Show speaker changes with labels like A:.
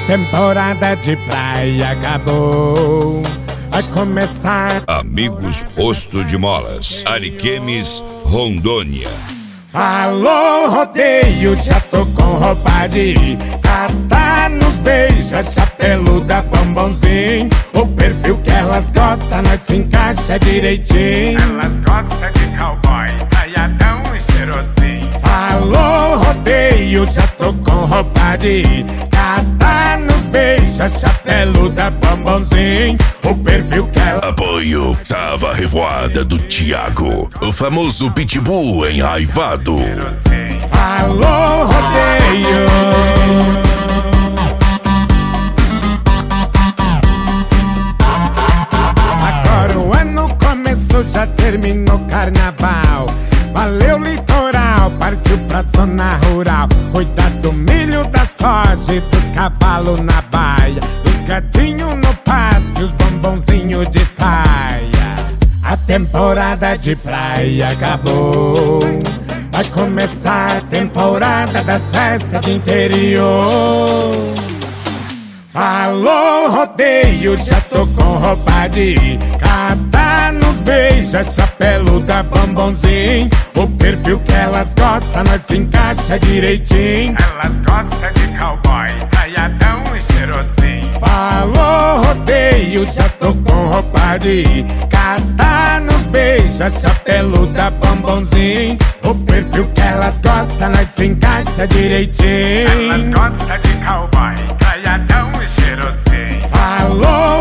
A: temporada de praia acabou. Vai começar
B: Amigos Posto de Molas, Ariquemes, Rondônia.
A: Falou rodeio, já tô com roupa de ir. Catar nos beija, chapeluda, bombonzinho. O perfil que elas gostam, nós se encaixa direitinho.
C: Elas gostam de cowboy, talhadão e cheirosinho.
A: Falou rodeio, já tô com roupa de ir. Catar nos beija, chapeluda, bombonzinho. O perfil que ela...
D: Apoio Sava Revoada do Thiago, o famoso pitbull enraivado.
A: Falou rodeio. Agora o ano começou, já terminou carnaval. Valeu litoral, partiu pra zona rural. Cuidar do milho, da soja e dos cavalos na baia. Os gatinhos no pasto e os bombonzinhos de saia. A temporada de praia acabou. Vai começar a temporada das festas de interior. Falou rodeio, já tô com roupa de ir. Catar nos beija, chapeluda, bombonzinho. O perfil que elas gostam, nós se encaixa direitinho.
C: Elas gostam de cowboy, talhadão e cheirosinho.
A: Falou rodeio, já tô com roupa de ir. Catar nos beija, chapeluda, bombonzinho. O perfil que elas gostam, nós se encaixa direitinho.
C: Elas gostam de cowboy, talhadão e cheirosinho.
A: Falou